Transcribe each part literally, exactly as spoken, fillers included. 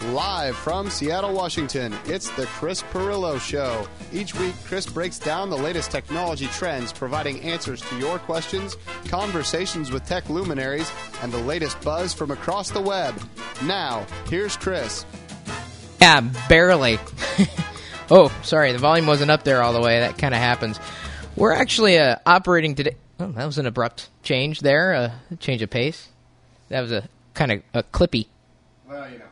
Live from Seattle, Washington, it's the Chris Pirillo Show. Each week, Chris breaks down the latest technology trends, providing answers to your questions, conversations with tech luminaries, and the latest buzz from across the web. Now, here's Chris. Yeah, barely. Oh, sorry, the volume wasn't up there all the way. That kind of happens. We're actually uh, operating today. Oh, that was an abrupt change there, a uh, change of pace. That was a kind of a clippy. Well, you know.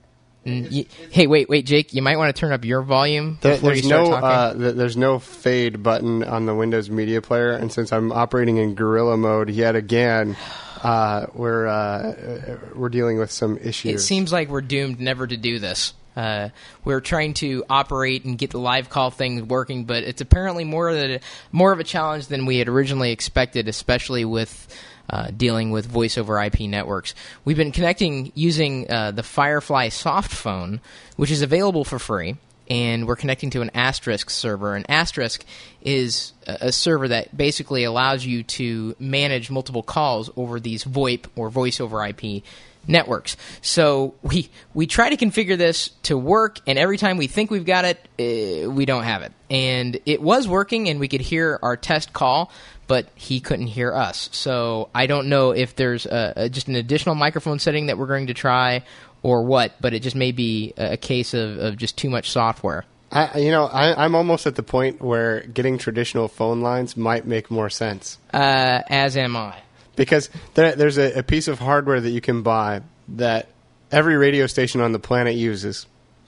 Mm, you, hey, wait, wait, Jake. You might want to turn up your volume There, before there's you start no talking. uh, th- there's no fade button on the Windows Media Player, and since I'm operating in Gorilla mode yet again, uh, we're uh, we're dealing with some issues. It seems like we're doomed never to do this. Uh, we're trying to operate and get the live call thing working, but it's apparently more that more of a challenge than we had originally expected, especially with uh, dealing with voice over I P networks. We've been connecting using uh, the Firefly soft phone, which is available for free, and we're connecting to an Asterisk server. And Asterisk is a server that basically allows you to manage multiple calls over these VoIP or voice over I P networks. So we we try to configure this to work, and every time we think we've got it, uh, we don't have it. And it was working, and we could hear our test call, but he couldn't hear us. So I don't know if there's a, a, just an additional microphone setting that we're going to try or what, but it just may be a case of, of just too much software. I, you know, I, I'm almost at the point where getting traditional phone lines might make more sense. Uh, as am I. Because there, there's a, a piece of hardware that you can buy that every radio station on the planet uses,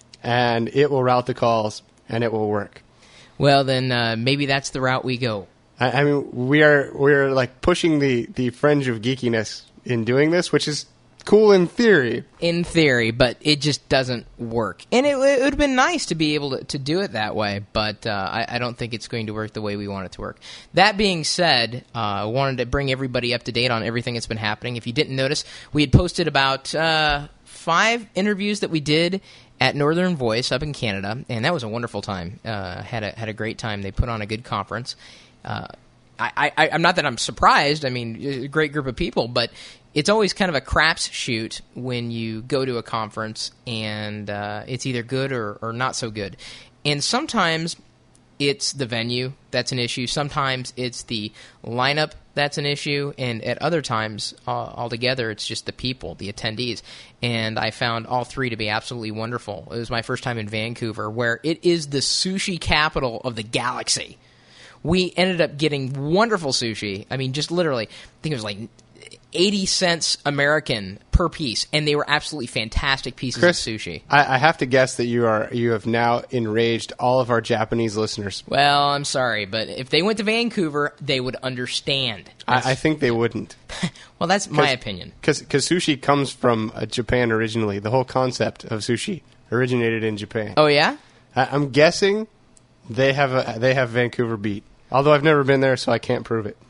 and it will route the calls, and it will work. Well, then uh, maybe that's the route we go. I, I mean, we are we're like pushing the, the fringe of geekiness in doing this, which is cool in theory. In theory, but it just doesn't work. And it, it would have been nice to be able to, to do it that way, but uh, I, I don't think it's going to work the way we want it to work. That being said, uh, I wanted to bring everybody up to date on everything that's been happening. If you didn't notice, we had posted about uh, five interviews that we did at Northern Voice up in Canada, and that was a wonderful time. Uh, had a had a great time. They put on a good conference. Uh, I, I, I'm not that I'm surprised. I mean, a great group of people, but it's always kind of a crapshoot when you go to a conference and uh, it's either good or, or not so good. And sometimes it's the venue that's an issue. Sometimes it's the lineup that's an issue. And at other times, uh, altogether, it's just the people, the attendees. And I found all three to be absolutely wonderful. It was my first time in Vancouver, where it is the sushi capital of the galaxy. We ended up getting wonderful sushi. I mean, just literally, I think it was like eighty cents American per piece, and they were absolutely fantastic pieces Chris, of sushi. I, I have to guess that you are you have now enraged all of our Japanese listeners. Well, I'm sorry, but if they went to Vancouver, they would understand. I, I think they wouldn't. Well, that's my opinion. Because sushi comes from uh, Japan originally. The whole concept of sushi originated in Japan. Oh, yeah? I, I'm guessing they have a, they have Vancouver beat. Although I've never been there, so I can't prove it.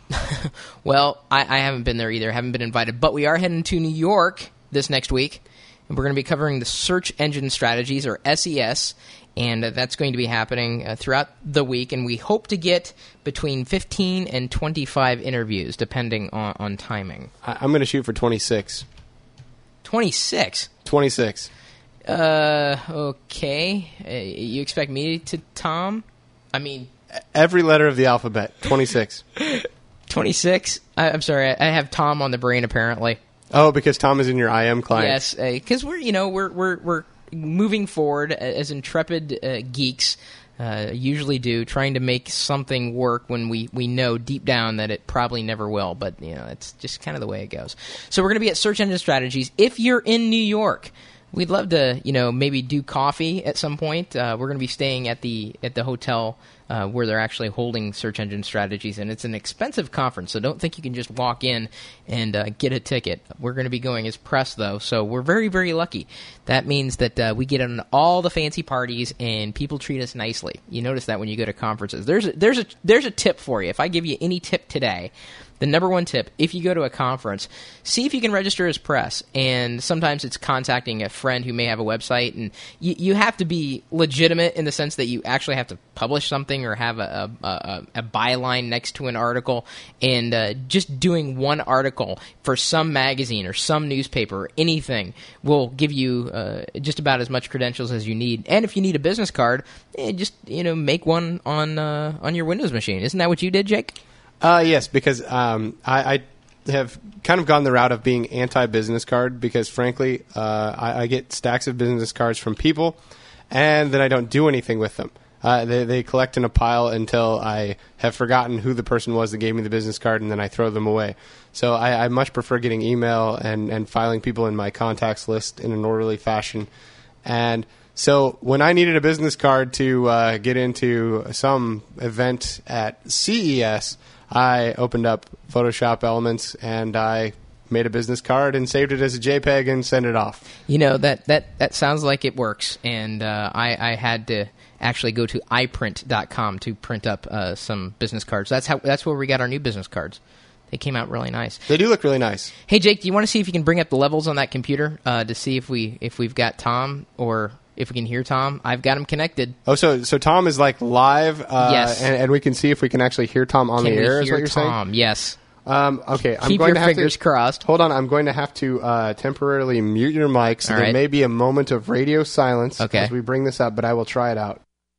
Well, I, I haven't been there either. Haven't been invited. But we are heading to New York this next week, and we're going to be covering the Search Engine Strategies, or S E S, and uh, that's going to be happening uh, throughout the week, and we hope to get between fifteen and twenty-five interviews, depending on, on timing. I, I'm going to shoot for twenty-six. twenty-six? twenty-six. Uh, okay. Uh, you expect me to, Tom? I mean... Every letter of the alphabet. twenty-six. twenty-six? I, I'm sorry, I, I have Tom on the brain, apparently. Oh, because Tom is in your I M client. Yes, because uh, we're, you know, we're, we're, we're moving forward as intrepid uh, geeks uh, usually do, trying to make something work when we, we know deep down that it probably never will. But, you know, it's just kind of the way it goes. So we're going to be at Search Engine Strategies. If you're in New York, we'd love to, you know, maybe do coffee at some point. Uh, we're going to be staying at the at the hotel uh, where they're actually holding Search Engine Strategies, and it's an expensive conference, so don't think you can just walk in and uh, get a ticket. We're going to be going as press, though, so we're very, very lucky. That means that uh, we get on all the fancy parties, and people treat us nicely. You notice that when you go to conferences. There's a, there's a there's a tip for you. If I give you any tip today, the number one tip, if you go to a conference, see if you can register as press. And sometimes it's contacting a friend who may have a website, and you, you have to be legitimate in the sense that you actually have to publish something or have a, a, a, a byline next to an article. And uh, just doing one article for some magazine or some newspaper or anything will give you uh, just about as much credentials as you need. And if you need a business card, eh, just you know make one on uh, on your Windows machine. Isn't that what you did, Jake? Uh, yes, because um, I, I have kind of gone the route of being anti-business card because, frankly, uh, I, I get stacks of business cards from people, and then I don't do anything with them. Uh, they, they collect in a pile until I have forgotten who the person was that gave me the business card, and then I throw them away. So I, I much prefer getting email and, and filing people in my contacts list in an orderly fashion. And so when I needed a business card to uh, get into some event at C E S, I opened up Photoshop Elements and I made a business card and saved it as a JPEG and sent it off. You know, that, that, that sounds like it works. And uh, I, I had to actually go to i print dot com to print up uh, some business cards. That's how that's where we got our new business cards. They came out really nice. They do look really nice. Hey, Jake, do you want to see if you can bring up the levels on that computer uh, to see if, we, if we've got Tom or if we can hear Tom? I've got him connected. Oh, so so Tom is like live, uh, yes, and, and we can see if we can actually hear Tom on can the air. We is hear what you're Tom? saying? Yes. Um, okay, I'm Keep going your to have fingers to, crossed. Hold on, I'm going to have to uh, temporarily mute your mic, so All there right. may be a moment of radio silence okay. as we bring this up, but I will try it out.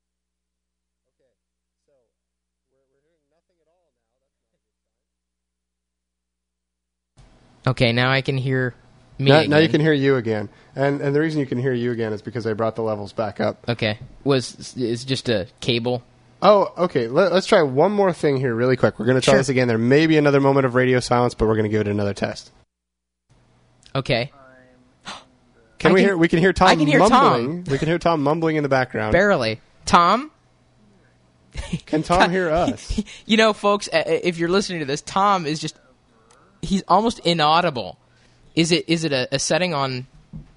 Okay, now I can hear me Now, again. now you can hear you again, and and the reason you can hear you again is because I brought the levels back up. Okay, was it's just a cable? Oh, okay. Let, let's try one more thing here really quick. We're going to try Sure. this again. There may be another moment of radio silence, but we're going to give it another test. Okay. Can I we can- hear? We can hear Tom I can hear mumbling. We can hear Tom mumbling in the background. Barely. Tom? Can Tom hear us? You know, folks, uh, if you're listening to this, Tom is just, he's almost inaudible. Is it? Is it a, a setting on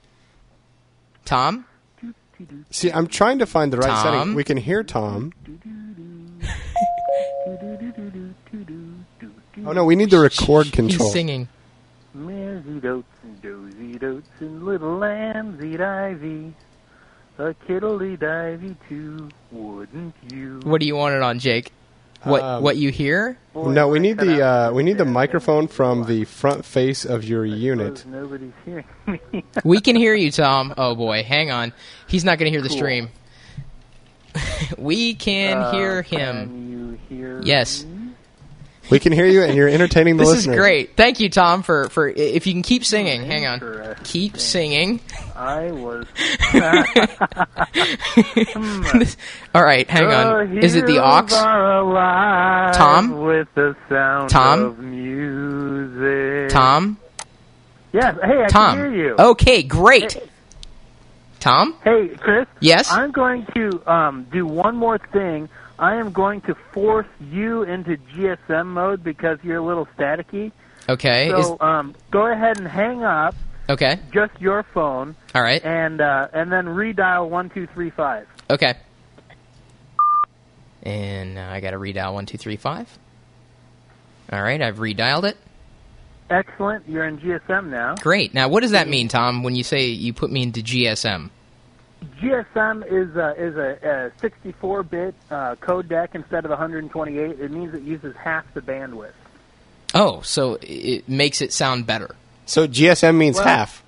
Tom? See, I'm trying to find the right Tom? setting. We can hear Tom. Oh, no, we need the record control. He's singing. Mares eat oats and does eat oats and little lambs eat ivy. A kittle eat ivy too, wouldn't you? What do you want it on, Jake? What Um, what you hear? Boy, No, we need cut the out uh, we need the bad microphone thing. from the front face of your I suppose unit. Nobody's hearing me. We can hear you, Tom. Oh boy, hang on. He's not going to hear the Cool. stream. We can Uh, hear him. Can you hear Yes. me? We can hear you, and you're entertaining the This listeners. is great. Thank you, Tom, for, for if you can keep singing. Hang on. Interesting. Keep singing. I was. All right, hang on. Is it the aux? Tom? With the sound Tom? of music. Tom? Yes. Hey, I Tom. can hear you. Okay, great. Tom? Hey, Chris. Yes? I'm going to um, do one more thing. I am going to force you into G S M mode because you're a little staticky. Okay. So Is, um, go ahead and hang up okay. just your phone All right. and uh, and then redial one two three five. Okay. And uh, I got to redial one two three five. All right, I've redialed it. Excellent. You're in G S M now. Great. Now, what does that mean, Tom, when you say you put me into G S M? G S M is a, is a, a sixty-four bit uh, codec instead of one twenty-eight. It means it uses half the bandwidth. Oh, so it makes it sound better. So G S M means Well- half.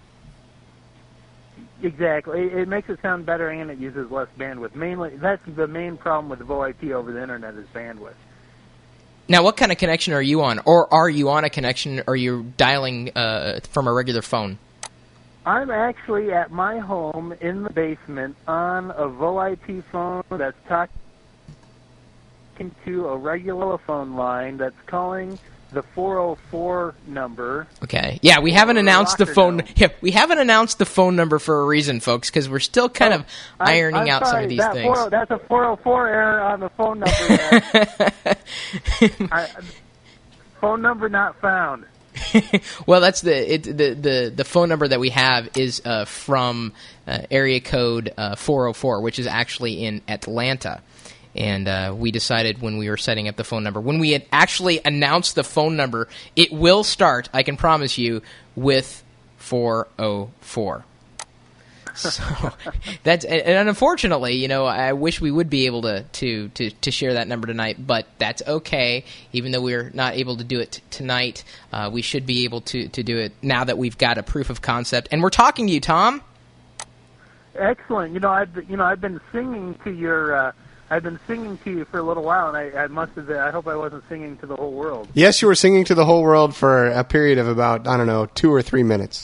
Exactly. It, it makes it sound better and it uses less bandwidth. Mainly, that's the main problem with VoIP over the internet is bandwidth. Now, what kind of connection are you on? Or are you on a connection, or are you dialing uh, from a regular phone? I'm actually at my home in the basement on a VoIP phone that's talking to a regular phone line that's calling the four oh four number. Okay. Yeah, we haven't Or announced the phone. Rockerdale. Yeah, we haven't announced the phone number for a reason, folks, because we're still kind Oh, of I- ironing I'm out some sorry, of these that things. four- that's a four oh four error on the phone number. there. I, phone number not found. Well, that's the it, the the the phone number that we have is uh, from uh, area code uh, four oh four, which is actually in Atlanta. and uh, we decided when we were setting up the phone number, when we had actually announced the phone number, it will start, I can promise you, with four oh four. So that's and, and unfortunately, you know, I wish we would be able to, to, to, to share that number tonight, but that's okay. Even though we're not able to do it t- tonight, uh, we should be able to, to do it now that we've got a proof of concept. And we're talking to you, Tom. Excellent. You know, I've you know I've been singing to your. Uh, I've been singing to you for a little while, and I, I must have. I hope I wasn't singing to the whole world. Yes, you were singing to the whole world for a period of about I don't know two or three minutes.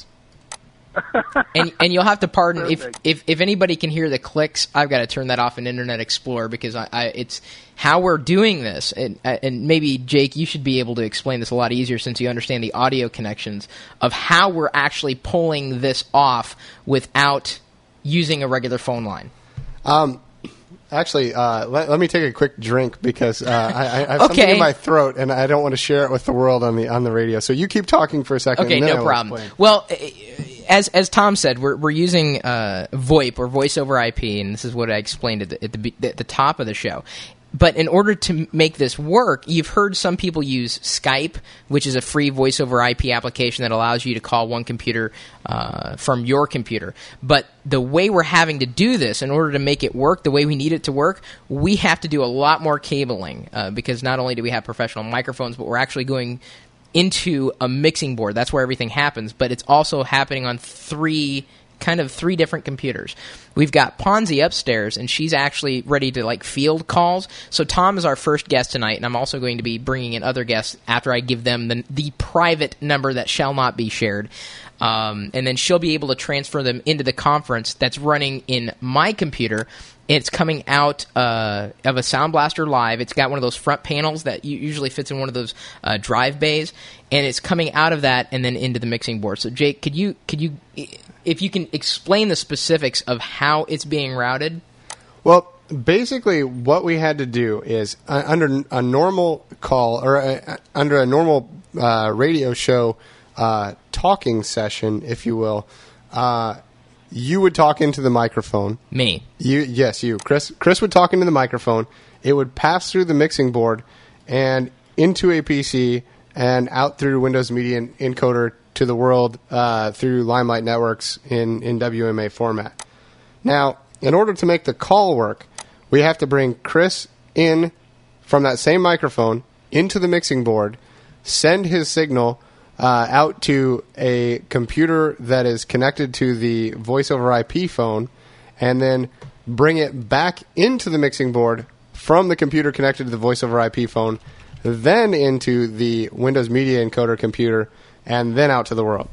and and you'll have to pardon if, Perfect. if if anybody can hear the clicks. I've got to turn that off in Internet Explorer because I, I it's how we're doing this, and and maybe Jake, you should be able to explain this a lot easier since you understand the audio connections of how we're actually pulling this off without using a regular phone line. Um, actually, uh, let, let me take a quick drink because uh, I, I have something Okay. in my throat and I don't want to share it with the world on the on the radio. So you keep talking for a second. Okay, and then I no will problem. explain. Well, eh, as as Tom said, we're we're using uh, VoIP or Voice over I P, and this is what I explained at the at the, be- at the top of the show. But in order to m- make this work, you've heard some people use Skype, which is a free voice over I P application that allows you to call one computer uh, from your computer. But the way we're having to do this, in order to make it work the way we need it to work, we have to do a lot more cabling uh, because not only do we have professional microphones, but we're actually going into a mixing board. That's where everything happens, but it's also happening on three kind of three different computers. We've got Ponzi upstairs, and she's actually ready to like field calls. So Tom is our first guest tonight, and I'm also going to be bringing in other guests after I give them the, the private number that shall not be shared. Um, and then she'll be able to transfer them into the conference that's running in my computer. It's coming out uh, of a Sound Blaster Live. It's got one of those front panels that u- usually fits in one of those uh, drive bays, and it's coming out of that and then into the mixing board. So, Jake, could you could you, if you can explain the specifics of how it's being routed? Well, basically, what we had to do is uh, under a normal call or uh, under a normal uh, radio show uh, talking session, if you will. Uh, You would talk into the microphone. Me. You yes, you. Chris Chris would talk into the microphone. It would pass through the mixing board and into a P C and out through Windows Media Encoder to the world uh, through Limelight Networks in, in W M A format. Now, in order to make the call work, we have to bring Chris in from that same microphone into the mixing board, send his signal Uh, out to a computer that is connected to the voice over I P phone, and then bring it back into the mixing board from the computer connected to the voice over I P phone, then into the Windows Media Encoder computer, and then out to the world.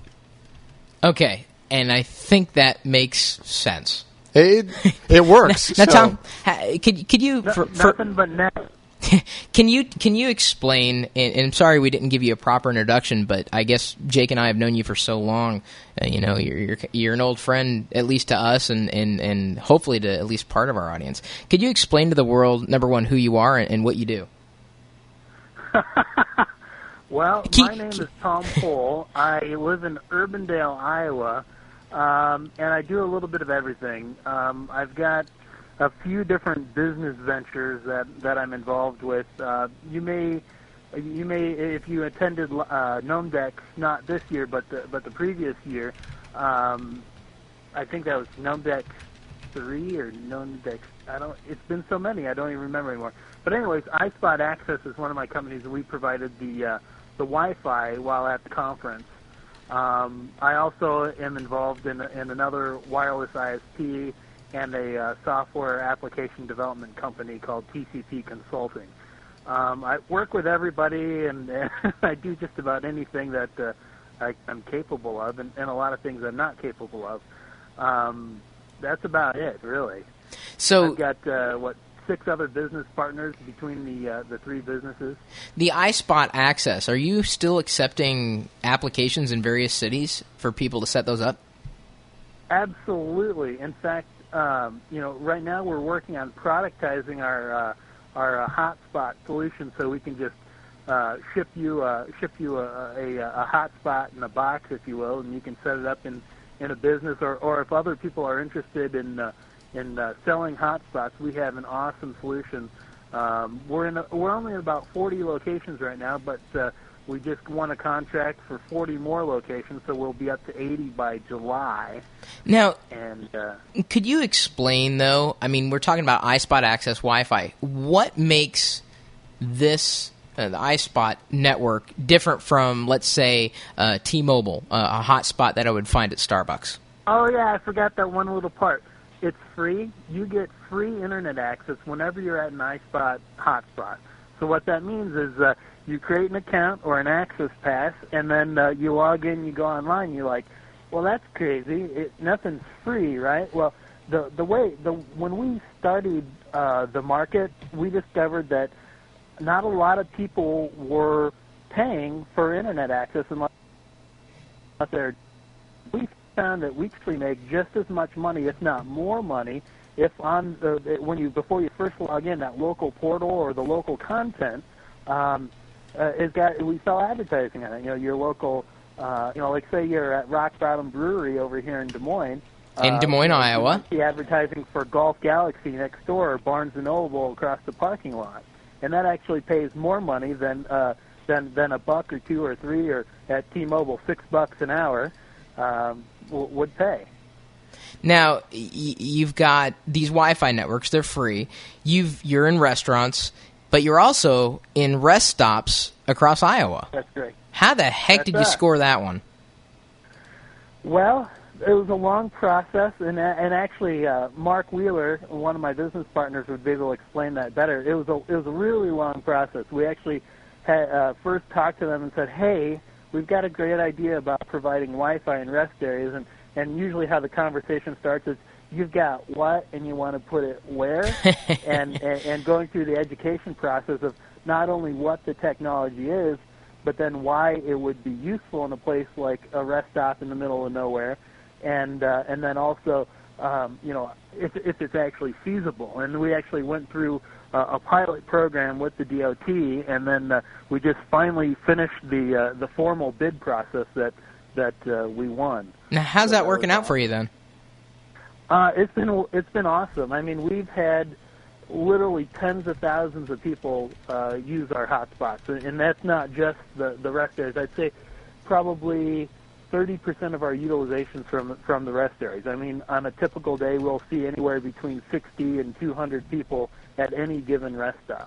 Okay, and I think that makes sense. It it works. Now, so- Tom, ha- could could you No, for, for, nothing but net. can you can you explain? And, and I'm sorry we didn't give you a proper introduction, but I guess Jake and I have known you for so long. Uh, you know, you're, you're you're an old friend, at least to us, and, and, and hopefully to at least part of our audience. Could you explain to the world, number one, who you are and, and what you do? Well, Keep- my name is Tom Pohl. I live in Urbandale, Iowa, um, and I do a little bit of everything. Um, I've got a few different business ventures that, that I'm involved with. Uh, you may, you may, if you attended uh, GnomeDex, not this year, but the, but the previous year, um, I think that was GnomeDex three or GnomeDex. I don't. It's been so many, I don't even remember anymore. But anyways, iSpot Access is one of my companies, and we provided the uh, the Wi-Fi while at the conference. Um, I also am involved in, in another wireless I S P and a uh, software application development company called T C P Consulting. Um, I work with everybody, and, and I do just about anything that uh, I, I'm capable of, and, and a lot of things I'm not capable of. Um, that's about it, really. So I've got, uh, what, six other business partners between the uh, the three businesses. the iSpot Access, are you still accepting applications in various cities for people to set those up? Absolutely. In fact, um, you know, right now we're working on productizing our uh, our uh, hotspot solution, so we can just uh, ship you uh, ship you a, a, a hotspot in a box, if you will, and you can set it up in, in a business, or, or if other people are interested in uh, in uh, selling hotspots, we have an awesome solution. Um, we're in a, we're only in about forty locations right now, but uh, we just won a contract for forty more locations, so we'll be up to eighty by July. Now, and uh, could you explain, though, I mean, we're talking about iSpot Access Wi-Fi. What makes this, uh, the iSpot network, different from, let's say, uh, T-Mobile, uh, a hotspot that I would find at Starbucks? Oh, yeah, I forgot that one little part. It's free. You get free Internet access whenever you're at an iSpot hotspot. So what that means is uh, you create an account or an access pass, and then uh, you log in, you go online, you're like, well, that's crazy. It, nothing's free, right? Well, the the way the when we started uh, the market, we discovered that not a lot of people were paying for Internet access unless they're. We found that we actually make just as much money, if not more money, if on the when you before you first log in, that local portal or the local content um, uh, is got we sell advertising on it. You know, your local, uh, you know, like say you're at Rock Bottom Brewery over here in Des Moines. In Des Moines, uh, Iowa. The advertising for Golf Galaxy next door, or Barnes and Noble across the parking lot, and that actually pays more money than uh, than than a buck or two or three, or at T-Mobile six bucks an hour um, w- would pay. Now, y- you've got these Wi-Fi networks; they're free. You've you're in restaurants, but you're also in rest stops across Iowa. That's great. How the heck That's did you that. score that one? Well, it was a long process, and and actually, uh, Mark Wheeler, one of my business partners, would be able to explain that better. It was a it was a really long process. We actually had, uh, first talked to them and said, "Hey, we've got a great idea about providing Wi-Fi in rest areas," and and usually how the conversation starts is, "You've got what, and you want to put it where," and, and and going through the education process of not only what the technology is, but then why it would be useful in a place like a rest stop in the middle of nowhere. And uh, and then also, um, you know, if, if it's actually feasible. And we actually went through uh, a pilot program with the D O T, and then uh, we just finally finished the uh, the formal bid process that that uh, we won. Now, how's So that that working was out for you then? Uh, it's been it's been awesome. I mean, we've had literally tens of thousands of people uh, use our hotspots, and, and that's not just the the rest areas. I'd say probably thirty percent of our utilization from from the rest areas. I mean, on a typical day, we'll see anywhere between sixty and two hundred people at any given rest stop.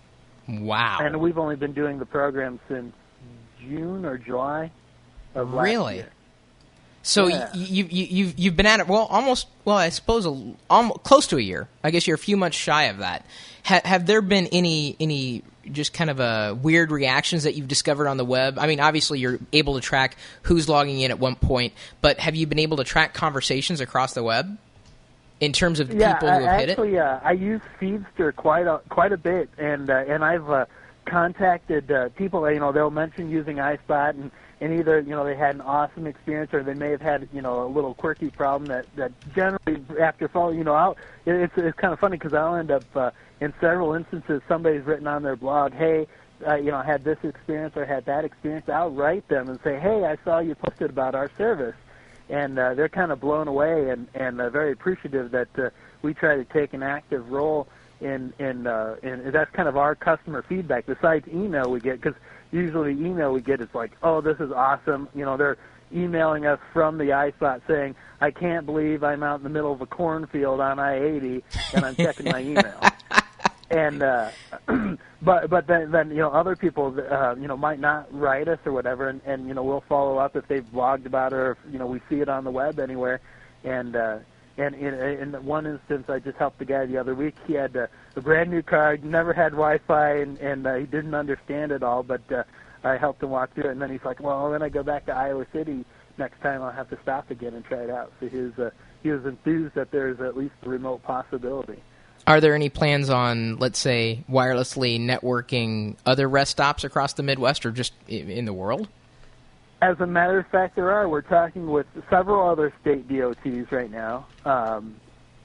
Wow. And we've only been doing the program since June or July of last Really? year. So Yeah. y- you, you, you've you've been at it, well, almost, well, I suppose, a, almost, close to a year. I guess you're a few months shy of that. Ha, have there been any any just kind of uh, weird reactions that you've discovered on the web? I mean, obviously you're able to track who's logging in at one point, but have you been able to track conversations across the web in terms of Yeah, people who have I, hit it? actually, uh, I use Feedster quite a quite a bit, and uh, and I've uh, contacted uh, people. You know, they'll mention using iSpot, and, and either you know they had an awesome experience, or they may have had you know a little quirky problem that that generally after following you know out, it, it's it's kind of funny because I'll end up uh, in several instances somebody's written on their blog, hey. Uh, you know, I had this experience or had that experience. I'll write them and say, hey, I saw you posted about our service. And uh, they're kind of blown away and, and uh, very appreciative that uh, we try to take an active role in, in, uh, in that's kind of our customer feedback. Besides email we get, because usually the email we get is like, oh, this is awesome. You know, they're emailing us from the iSpot saying, I can't believe I'm out in the middle of a cornfield on I eighty and I'm checking my email. And uh, but but then then you know other people uh, you know might not write us or whatever, and, and you know we'll follow up if they've blogged about it or if, you know we see it on the web anywhere. And uh, and in, in one instance, I just helped the guy the other week. He had a, a brand new car, never had Wi-Fi, and and uh, he didn't understand it all. But uh, I helped him walk through it, and then he's like, well, when I go back to Iowa City next time, I'll have to stop again and try it out. So he was uh, he was enthused that there's at least a remote possibility. Are there any plans on, let's say, wirelessly networking other rest stops across the Midwest or just i- in the world? As a matter of fact, there are. We're talking with several other state D O Ts right now. Um,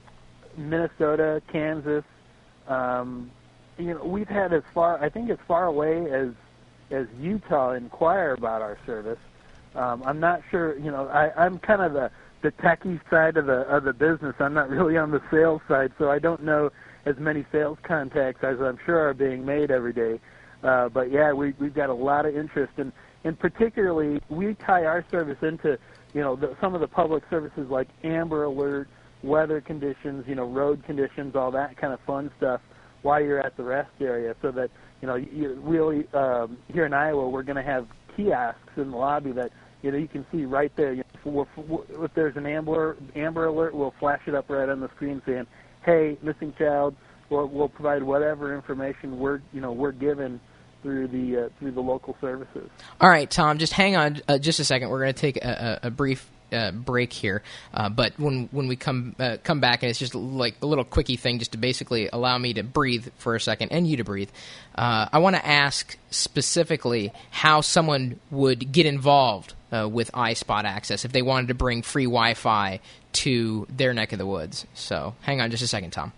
Minnesota, Kansas. Um, you know, we've had as far, I think, as far away as as Utah inquire about our service. Um, I'm not sure. You know, I, I'm kind of the the techie side of the of the business. I'm not really on the sales side, so I don't know as many sales contacts as I'm sure are being made every day. Uh, but yeah, we we've got a lot of interest, and and particularly we tie our service into you know the, some of the public services like Amber Alert, weather conditions, you know road conditions, all that kind of fun stuff while you're at the rest area, so that you know you really um, here in Iowa we're going to have kiosks in the lobby that you know you can see right there. You know, if, if there's an Amber Amber Alert, we'll flash it up right on the screen saying, "Hey, missing child." We'll, we'll provide whatever information we're you know we're given through the uh, through the local services. All right, Tom, just hang on uh, just a second. We're going to take a, a, a brief uh, break here, uh, but when when we come uh, come back, and it's just like a little quickie thing, just to basically allow me to breathe for a second and you to breathe. Uh, I want to ask specifically how someone would get involved uh, with iSpot Access if they wanted to bring free Wi-Fi to their neck of the woods. So, hang on just a second, Tom.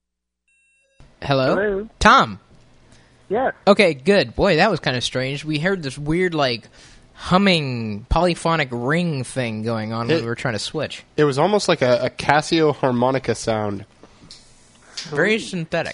Hello, Hello. Tom. Yes. Okay, good. Boy, that was kind of strange. We heard this weird, like, humming polyphonic ring thing going on it, when we were trying to switch. It was almost like a, a Casio harmonica sound. Very synthetic.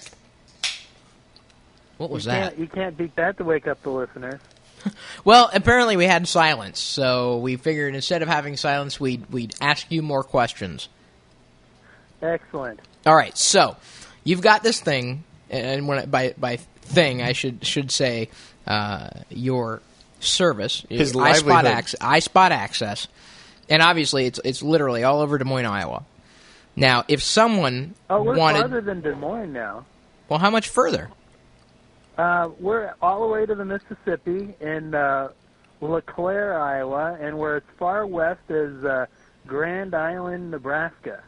What was you that? Can't, you can't beat that to wake up the listeners. Well, apparently we had silence, so we figured instead of having silence, we'd, we'd ask you more questions. Excellent. All right, so you've got this thing, and when I, by by thing I should should say uh, your service, his iSpot livelihood, Access, iSpot Access, and obviously it's it's literally all over Des Moines, Iowa. Now, if someone oh, we're wanted, farther than Des Moines now. Well, how much further? Uh, we're all the way to the Mississippi in uh, LeClaire, Iowa, and we're as far west as uh, Grand Island, Nebraska.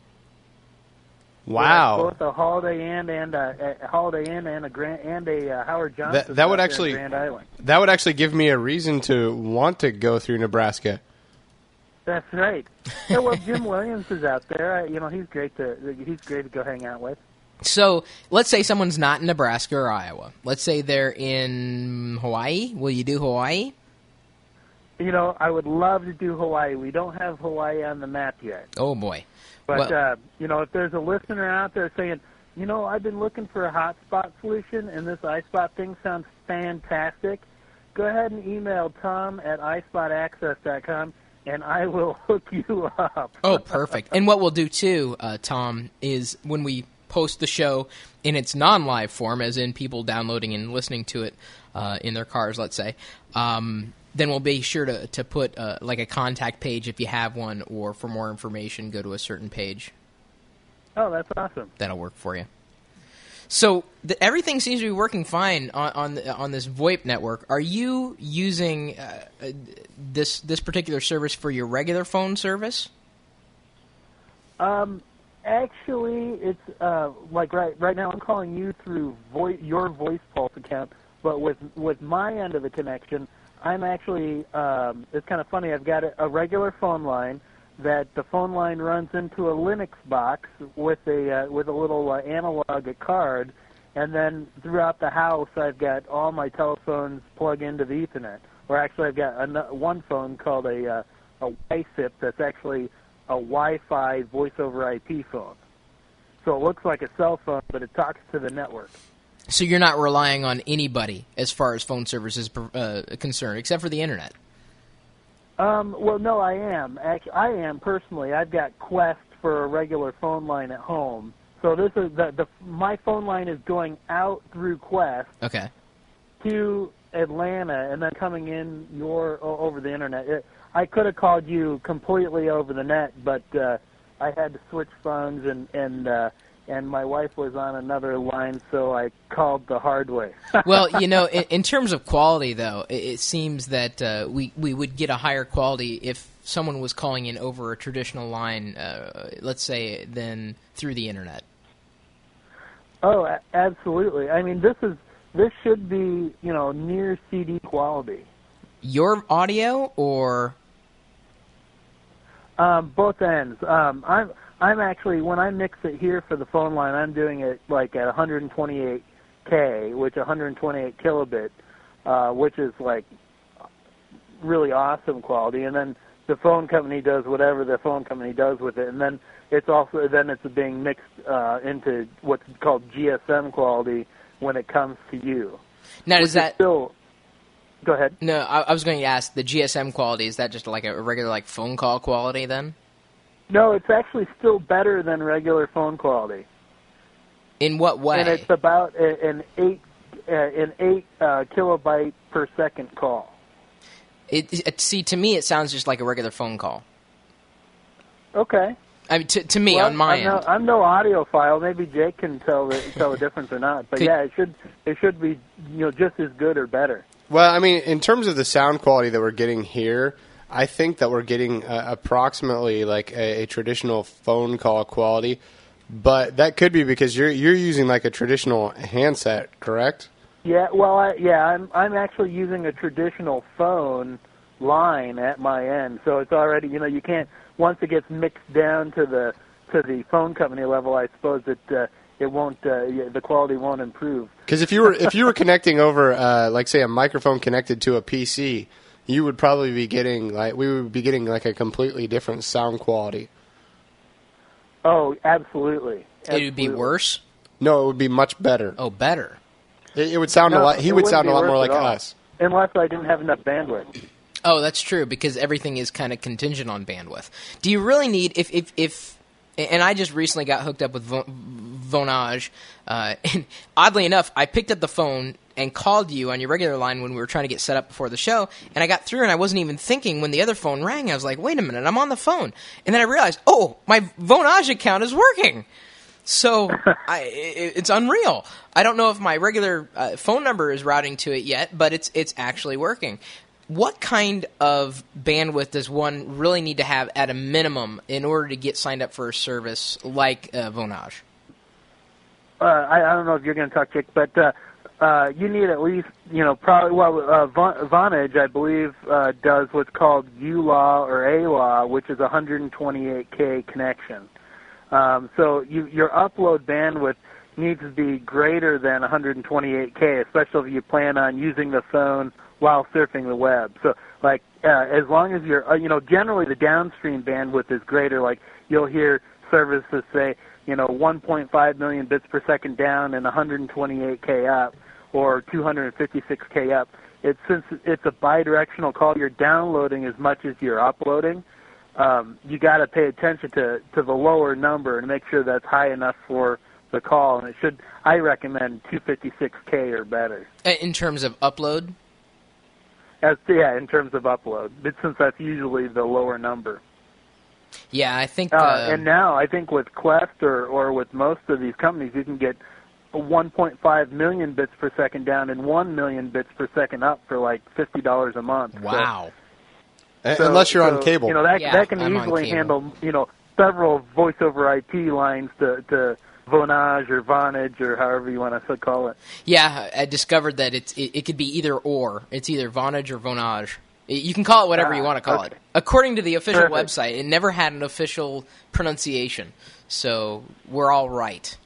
Wow! Both a Holiday Inn and a, a Holiday Inn and a Grand and a uh, Howard Johnson. That, that would actually Grand Island. That would actually give me a reason to want to go through Nebraska. That's right. Yeah, well, Jim Williams is out there. I, you know, he's great to he's great to go hang out with. So let's say someone's not in Nebraska or Iowa. Let's say they're in Hawaii. Will you do Hawaii? You know, I would love to do Hawaii. We don't have Hawaii on the map yet. Oh, boy. But, well, uh, you know, if there's a listener out there saying, you know, I've been looking for a hotspot solution, and this iSpot thing sounds fantastic, go ahead and email Tom at i spot access dot com, and I will hook you up. Oh, perfect. And what we'll do, too, uh, Tom, is when we post the show in its non-live form, as in people downloading and listening to it uh, in their cars, let's say, um, then we'll be sure to, to put uh, like a contact page if you have one, or for more information, go to a certain page. Oh, that's awesome. That'll work for you. So the, everything seems to be working fine on on, the, on this VoIP network. Are you using uh, uh, this this particular service for your regular phone service? Um, actually, it's uh, like right right now I'm calling you through voice, your Voice Pulse account, but with with my end of the connection, I'm actually um, it's kind of funny. I've got a, a regular phone line that the phone line runs into a Linux box with a uh, with a little uh, analog card, and then throughout the house I've got all my telephones plug into the Ethernet. Or actually, I've got a, one phone called a uh, a Y SIP that's actually a Wi-Fi voice over I P phone. So it looks like a cell phone, but it talks to the network. So you're not relying on anybody as far as phone service is uh, concerned, except for the internet. Um, well, no, I am. Actually, I am personally. I've got Quest for a regular phone line at home. So this is the, the my phone line is going out through Quest. Okay. To Atlanta and then coming in your over the internet. It, I could have called you completely over the net, but uh, I had to switch phones and and uh, and my wife was on another line, so I called the hard way. Well, you know, in, in terms of quality, though, it, it seems that uh, we we would get a higher quality if someone was calling in over a traditional line, uh, let's say, than through the internet. Oh, a- absolutely. I mean, this is this should be, you know, near C D quality. Your audio or um, both ends. Um, I'm I'm actually, when I mix it here for the phone line, I'm doing it like at one twenty-eight K, which one twenty-eight kilobit, uh, which is like really awesome quality. And then the phone company does whatever the phone company does with it, and then it's also then it's being mixed uh, into what's called G S M quality when it comes to you. Now, does that still? Go ahead. No, I, I was going to ask the G S M quality. Is that just like a regular like phone call quality then? No, it's actually still better than regular phone quality. In what way? And it's about an eight uh, an eight uh, kilobyte per second call. It, it see to me it sounds just like a regular phone call. Okay. I mean, to to me well, on my I'm end. No, I'm no audiophile. Maybe Jake can tell the tell the difference or not. But Could, yeah, it should it should be you know just as good or better. Well, I mean, in terms of the sound quality that we're getting here, I think that we're getting uh, approximately like a, a traditional phone call quality. But that could be because you're you're using like a traditional handset, correct? Yeah, well, I, yeah, I'm I'm actually using a traditional phone line at my end, so it's already you know you can't once it gets mixed down to the to the phone company level. I suppose that uh, it won't uh, the quality won't improve. Because if you were if you were connecting over uh, like say a microphone connected to a P C, you would probably be getting like we would be getting like a completely different sound quality. Oh, absolutely. absolutely. It would be worse? No, it would be much better. Oh, better. It, it would sound no, a lot. He would sound a lot more like us. Unless I didn't have enough bandwidth. Oh, that's true because everything is kind of contingent on bandwidth. Do you really need if if if? And I just recently got hooked up with Vo- Vonage, uh, and oddly enough, I picked up the phone and called you on your regular line when we were trying to get set up before the show, and I got through, and I wasn't even thinking when the other phone rang. I was like, wait a minute, I'm on the phone. And then I realized, oh, my Vonage account is working. So I, it, it's unreal. I don't know if my regular uh, phone number is routing to it yet, but it's it's actually working. What kind of bandwidth does one really need to have at a minimum in order to get signed up for a service like uh, Vonage? Uh, I, I don't know if you're going to talk, Chick, but uh, uh, you need at least, you know, probably, well, uh, Vonage, I believe, uh, does what's called U L A or A L A, which is a one twenty-eight K connection. Um, so you, your upload bandwidth needs to be greater than one twenty-eight K, especially if you plan on using the phone while surfing the web. So, like, uh, as long as you're, uh, you know, generally the downstream bandwidth is greater. Like, you'll hear services say, you know, one point five million bits per second down and one twenty-eight K up, or two fifty-six K up. It's since it's a bidirectional call, you're downloading as much as you're uploading. Um, you got to pay attention to to the lower number and make sure that's high enough for the call. And it should, I recommend two fifty-six K or better. In terms of upload? As yeah, in terms of upload, but since that's usually the lower number. Yeah, I think. Uh, Uh, and now I think with Quest or or with most of these companies, you can get one point five million bits per second down and one million bits per second up for like fifty dollars a month. Wow. So, so, unless you're so, on cable. You know that Yeah, that can I'm on easily cable. handle you know several voice over I P lines to to Vonage or Vonage or however you want to call it. Yeah, I discovered that it's it, it could be either or. It's either Vonage or Vonage. You can call it whatever Ah, you want to call okay. it. According to the official Perfect. website, it never had an official pronunciation, so we're all right.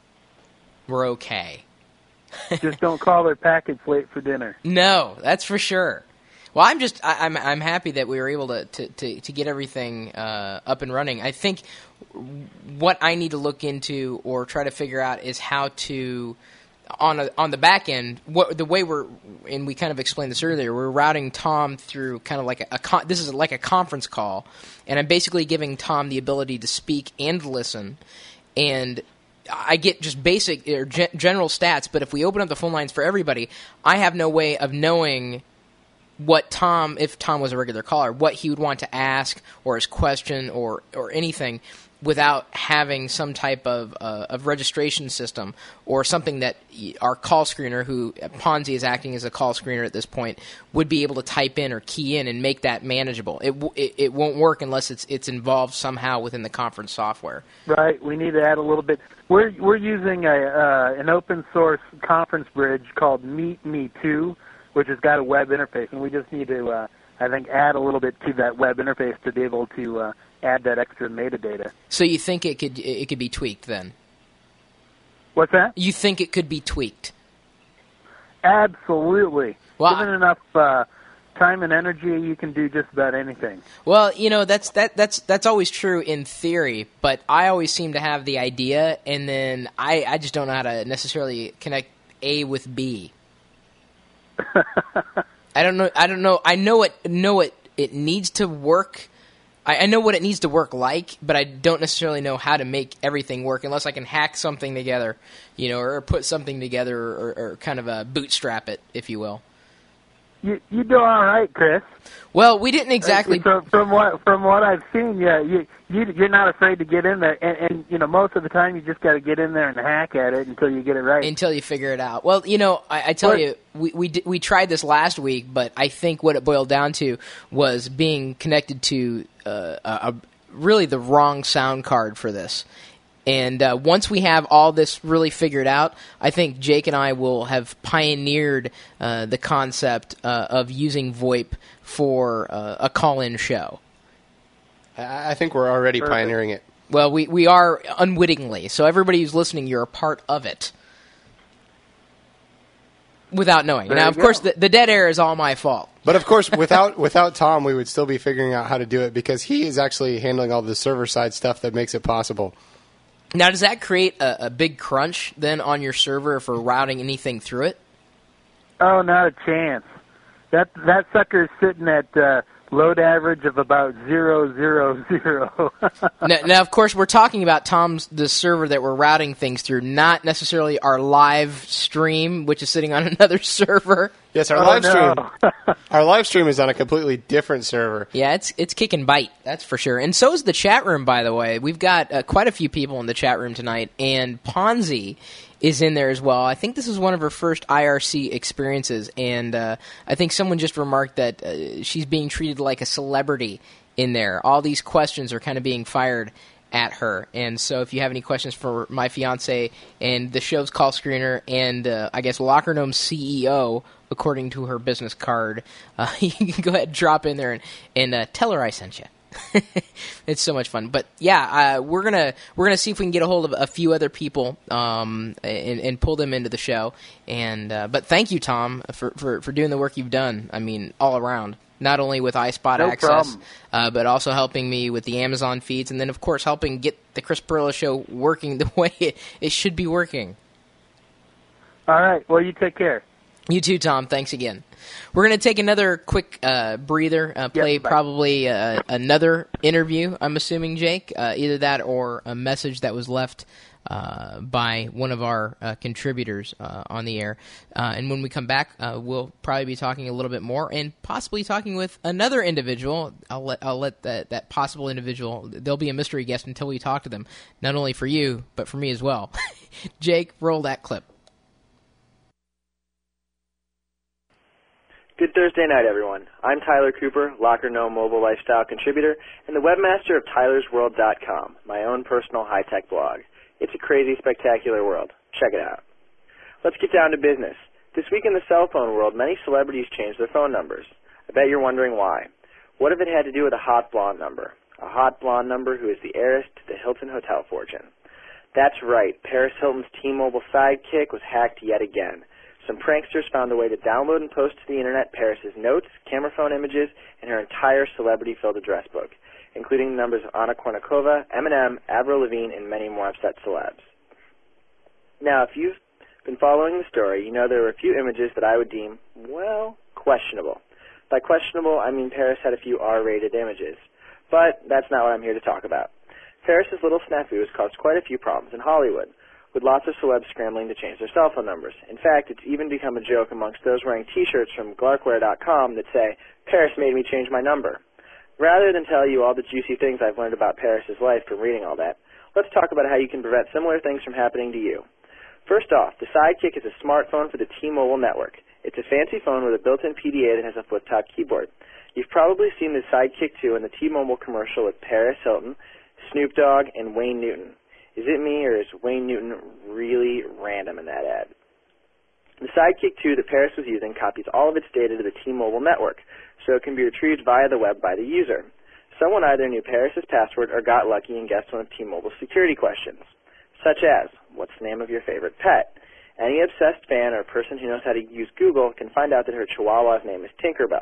We're okay. Just don't call their package late for dinner. No, that's for sure. Well, I'm just I, I'm I'm happy that we were able to to, to, to get everything uh, up and running. I think what I need to look into or try to figure out is how to on a, on the back end. What the way we're and we kind of explained this earlier. We're routing Tom through kind of like a, a con, this is like a conference call, and I'm basically giving Tom the ability to speak and listen, and I get just basic or gen- general stats. But if we open up the phone lines for everybody, I have no way of knowing what Tom, if Tom was a regular caller, what he would want to ask or his question or, or anything without having some type of uh, of registration system or something that our call screener, who Ponzi is acting as a call screener at this point, would be able to type in or key in and make that manageable. It w- it, it won't work unless it's it's involved somehow within the conference software. Right. We need to add a little bit. We're we're using a uh, an open source conference bridge called Meet Me two, which has got a web interface, and we just need to, uh, I think, add a little bit to that web interface to be able to uh, add that extra metadata. So you think it could it could be tweaked then? What's that? You think it could be tweaked? Absolutely. Well, Given enough uh, time and energy, you can do just about anything. Well, you know, that's that that's that's always true in theory, but I always seem to have the idea, and then I, I just don't know how to necessarily connect A with B. I don't know. I don't know. I know it. Know it. It needs to work. I, I know what it needs to work like, but I don't necessarily know how to make everything work unless I can hack something together, you know, or put something together, or, or kind of uh, bootstrap it, if you will. You you do all right, Chris. Well, we didn't exactly. So from what from what I've seen, yeah, you, you you're not afraid to get in there, and, and you know most of the time you just got to get in there and hack at it until you get it right. Until you figure it out. Well, you know, I, I tell what? you, we we did, we tried this last week, but I think what it boiled down to was being connected to uh, a, a really the wrong sound card for this. And uh, once we have all this really figured out, I think Jake and I will have pioneered uh, the concept uh, of using VoIP for uh, a call-in show. I think we're already Perfect. pioneering it. Well, we, we are unwittingly. So everybody who's listening, you're a part of it. Without knowing. There now, of go. course, the, the dead air is all my fault. But, of course, without without Tom, we would still be figuring out how to do it because he is actually handling all the server-side stuff that makes it possible. Now, does that create a, a big crunch then on your server for routing anything through it? Oh, not a chance. That that sucker is sitting at uh, load average of about zero zero zero. now, now, of course, we're talking about Tom's the server that we're routing things through, not necessarily our live stream, which is sitting on another server. Yes, our oh, live no. stream. Our live stream is on a completely different server. Yeah, it's it's kick and bite, that's for sure. And so is the chat room, by the way. We've got uh, quite a few people in the chat room tonight, and Ponzi is in there as well. I think this is one of her first I R C experiences, and uh, I think someone just remarked that uh, she's being treated like a celebrity in there. All these questions are kind of being fired at her, and so if you have any questions for my fiance and the show's call screener and uh, I guess Locker Gnome's C E O, according to her business card, uh, you can go ahead and drop in there and, and uh, tell her I sent you. It's so much fun. But yeah, uh, we're gonna we're gonna see if we can get a hold of a few other people um, and, and pull them into the show. And uh, but thank you, Tom, for, for, for doing the work you've done. I mean, all around. Not only with iSpot no access, uh, but also helping me with the Amazon feeds, and then of course helping get the Chris Pirillo show working the way it, it should be working. All right. Well, you take care. You too, Tom. Thanks again. We're going to take another quick uh, breather, uh, play yep, probably uh, another interview, I'm assuming, Jake. Uh, either that or a message that was left uh, by one of our uh, contributors uh, on the air. Uh, and when we come back, uh, we'll probably be talking a little bit more and possibly talking with another individual. I'll let, I'll let that, that possible individual, they'll be a mystery guest until we talk to them, not only for you, but for me as well. Jake, roll that clip. Good Thursday night, everyone. I'm Tyler Cooper, Locker Gnome mobile lifestyle contributor and the webmaster of Tyler's World dot com, my own personal high-tech blog. It's a crazy, spectacular world. Check it out. Let's get down to business. This week in the cell phone world, many celebrities changed their phone numbers. I bet you're wondering why. What if it had to do with a hot blonde number? A hot blonde number who is the heiress to the Hilton Hotel fortune. That's right. Paris Hilton's T-Mobile sidekick was hacked yet again. Some pranksters found a way to download and post to the internet Paris's notes, camera phone images, and her entire celebrity-filled address book, including the numbers of Anna Kournikova, Eminem, Avril Lavigne, and many more upset celebs. Now, if you've been following the story, you know there were a few images that I would deem, well, questionable. By questionable, I mean Paris had a few R-rated images. But that's not what I'm here to talk about. Paris's little snafu has caused quite a few problems in Hollywood, with lots of celebs scrambling to change their cell phone numbers. In fact, it's even become a joke amongst those wearing T-shirts from Glarkware dot com that say, Paris made me change my number. Rather than tell you all the juicy things I've learned about Paris's life from reading all that, let's talk about how you can prevent similar things from happening to you. First off, the Sidekick is a smartphone for the T-Mobile network. It's a fancy phone with a built-in P D A that has a flip-top keyboard. You've probably seen the Sidekick two in the T-Mobile commercial with Paris Hilton, Snoop Dogg, and Wayne Newton. Is it me, or is Wayne Newton really random in that ad? The Sidekick two that Paris was using copies all of its data to the T-Mobile network, so it can be retrieved via the web by the user. Someone either knew Paris's password or got lucky and guessed one of T-Mobile's security questions, such as, what's the name of your favorite pet? Any obsessed fan or person who knows how to use Google can find out that her chihuahua's name is Tinkerbell.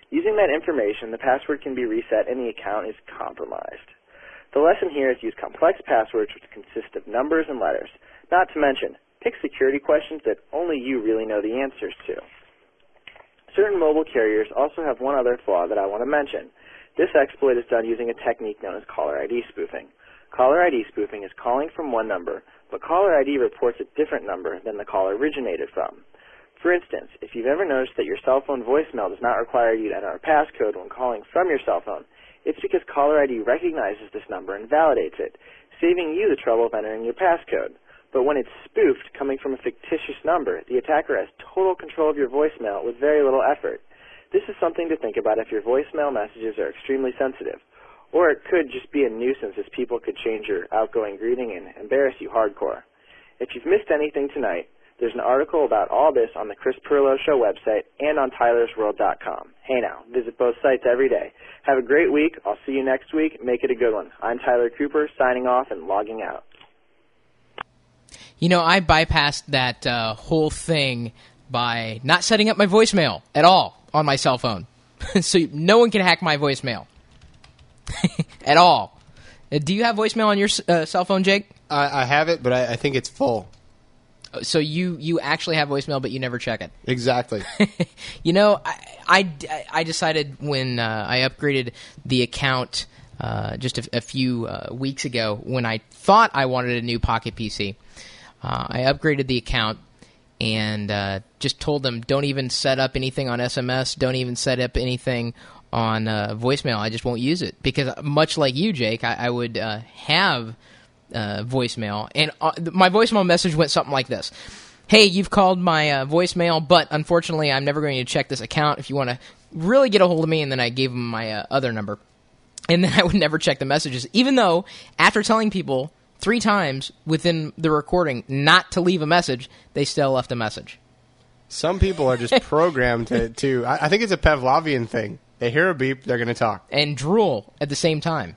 Using that information, the password can be reset and the account is compromised. The lesson here is use complex passwords which consist of numbers and letters. Not to mention, pick security questions that only you really know the answers to. Certain mobile carriers also have one other flaw that I want to mention. This exploit is done using a technique known as caller I D spoofing. Caller I D spoofing is calling from one number, but caller I D reports a different number than the caller originated from. For instance, if you've ever noticed that your cell phone voicemail does not require you to enter a passcode when calling from your cell phone, it's because caller I D recognizes this number and validates it, saving you the trouble of entering your passcode. But when it's spoofed, coming from a fictitious number, the attacker has total control of your voicemail with very little effort. This is something to think about if your voicemail messages are extremely sensitive. Or it could just be a nuisance as people could change your outgoing greeting and embarrass you hardcore. If you've missed anything tonight, there's an article about all this on the Chris Pirillo Show website and on Tylers World dot com. Hey now, visit both sites every day. Have a great week. I'll see you next week. Make it a good one. I'm Tyler Cooper, signing off and logging out. You know, I bypassed that uh, whole thing by not setting up my voicemail at all on my cell phone. So no one can hack my voicemail at all. Uh, do you have voicemail on your uh, cell phone, Jake? I, I have it, but I, I think it's full. So you, you actually have voicemail, but you never check it. Exactly. You know, I, I, I decided when uh, I upgraded the account uh, just a, a few uh, weeks ago when I thought I wanted a new Pocket P C. Uh, I upgraded the account and uh, just told them, don't even set up anything on S M S, don't even set up anything on uh, voicemail. I just won't use it. Because much like you, Jake, I, I would uh, have uh, voicemail. And uh, my voicemail message went something like this. Hey, you've called my uh, voicemail, but unfortunately I'm never going to check this account. If you want to really get a hold of me, and then I gave them my uh, other number. And then I would never check the messages, even though after telling people three times within the recording not to leave a message, they still left a message. Some people are just programmed to, to I, I think it's a Pavlovian thing. They hear a beep, they're going to talk. And drool at the same time.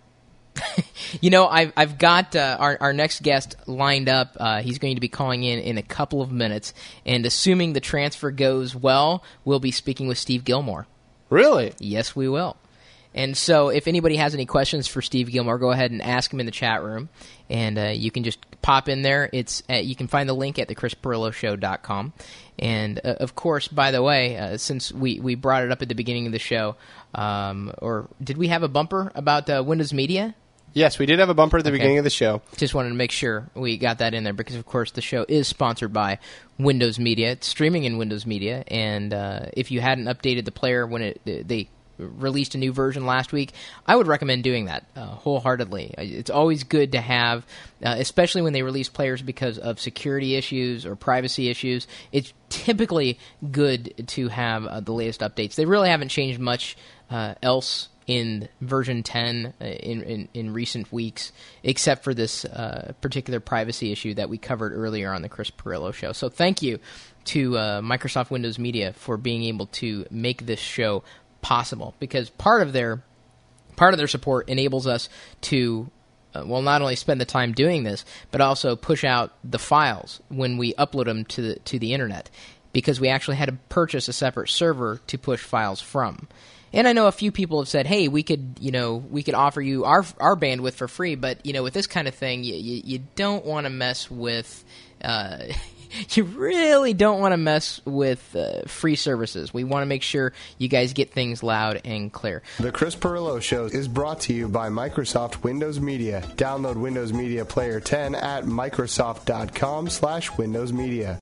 You know, I've, I've got uh, our, our next guest lined up. Uh, he's going to be calling in in a couple of minutes. And assuming the transfer goes well, we'll be speaking with Steve Gilmore. Really? Yes, we will. And so if anybody has any questions for Steve Gilmore, go ahead and ask him in the chat room. And uh, you can just pop in there. It's uh, you can find the link at the chris pirillo show dot com. And, uh, of course, by the way, uh, since we, we brought it up at the beginning of the show, um, or did we have a bumper about uh, Windows Media? Yes, we did have a bumper at the Okay. beginning of the show. Just wanted to make sure we got that in there because, of course, the show is sponsored by Windows Media. It's streaming in Windows Media. And uh, if you hadn't updated the player when it they released a new version last week, I would recommend doing that uh, wholeheartedly. It's always good to have, uh, especially when they release players because of security issues or privacy issues. It's typically good to have uh, the latest updates. They really haven't changed much uh, else in version ten uh, in, in, in recent weeks, except for this uh, particular privacy issue that we covered earlier on the Chris Pirillo Show. So thank you to uh, Microsoft Windows Media for being able to make this show possible, because part of their part of their support enables us to uh, well not only spend the time doing this, but also push out the files when we upload them to the to the internet, because we actually had to purchase a separate server to push files from. And I know a few people have said, "Hey, we could, you know, we could offer you our our bandwidth for free," but you know, with this kind of thing, you you, you don't want to mess with. Uh, You really don't want to mess with uh, free services. We want to make sure you guys get things loud and clear. The Chris Pirillo Show is brought to you by Microsoft Windows Media. Download Windows Media Player ten at Microsoft dot com slash Windows Media.